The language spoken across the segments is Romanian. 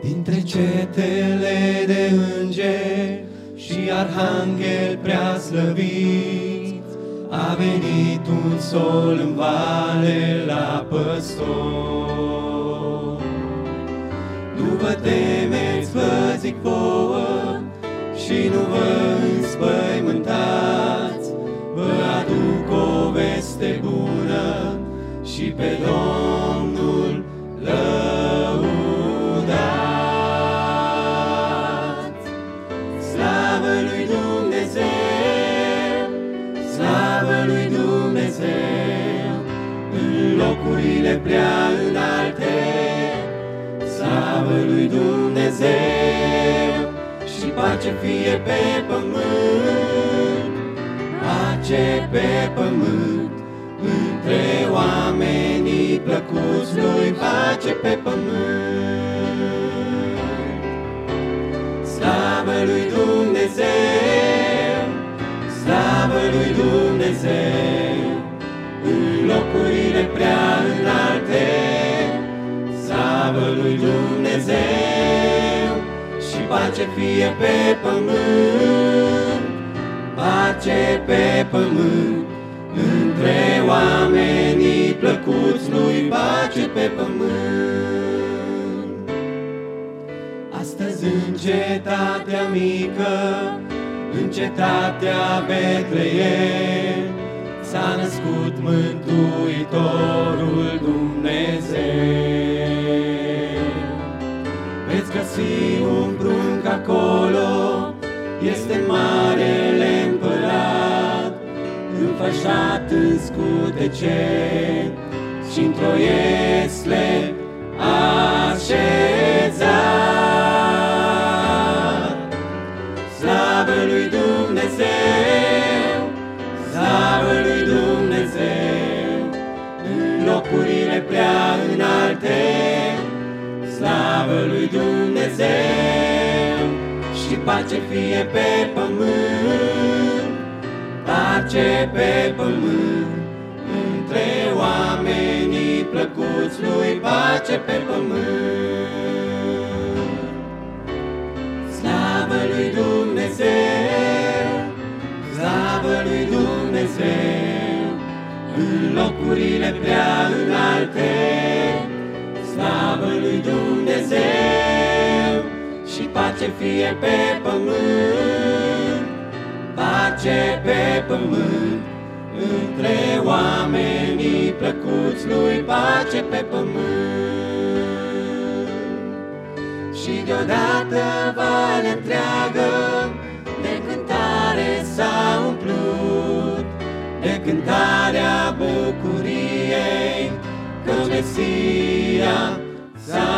Dintre cetele de îngeri și arhanghel prea slăviți, a venit un sol în vale la păstor. Nu vă temeți, vă zic vouă, și nu vă înspăimântați, vă aduc o veste bună și pe Domnul lăudați. Slavă lui Dumnezeu, slavă lui Dumnezeu, în locurile prea înalte, slavă lui Dumnezeu, și pace fie pe pământ, pace pe pământ, între oamenii plăcuți lui, pace pe pământ. Slavă lui Dumnezeu, slavă lui Dumnezeu, în locurile prea înalte, slavă lui Dumnezeu, și pace fie pe pământ, pace pe pământ, între oamenii plăcuți lui, pace pe pământ. Astăzi în cetatea mică, în cetatea Betleem, s-a născut Mântuitorul Dumnezeu. Veți găsi un prunc acolo, este marele împărat, înfășat în scutece și într-o iesle așezat. Slavă lui Dumnezeu, slavă lui Dumnezeu, în locurile prea înalte, slavă lui Dumnezeu, și pace fie pe pământ, pace pe pământ, între oamenii plăcuți lui, pace pe pământ. Slavă lui Dumnezeu, slavă lui Dumnezeu, în locurile prea înalte, slavă lui Dumnezeu, și pace fie pe pământ, pace pe pământ, între oamenii plăcuți lui, pace pe pământ. Și deodată valea întreagă de cântare s-a umplut, de cântarea bucuriei că Mesia s-a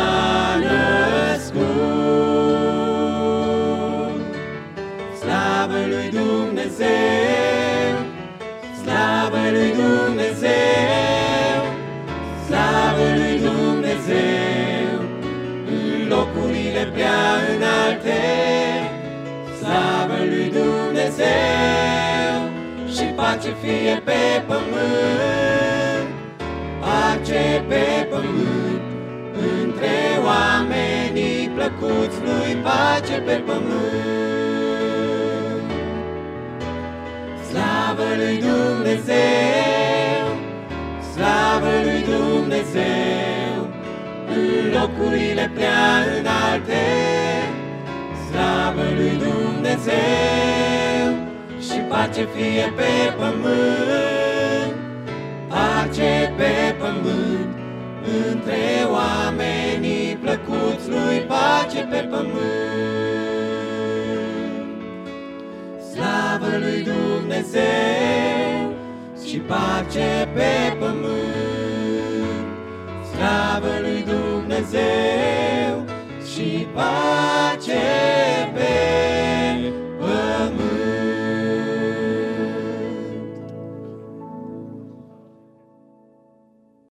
născut. Slavă lui Dumnezeu, slavă lui Dumnezeu, slavă lui Dumnezeu, în locurile prea înalte, slavă lui Dumnezeu, și pace fie pe pământ, pace pe pământ, între oamenii plăcuți lui, pace pe pământ. Slavă lui Dumnezeu, slavă lui Dumnezeu, în locurile prea înalte, slavă lui Dumnezeu, și pace fie pe pământ, pace pe pământ, între oamenii plăcuți lui, pace pe pământ. Slavă lui Dumnezeu și pace pe pământ, slavă lui Dumnezeu și pace pe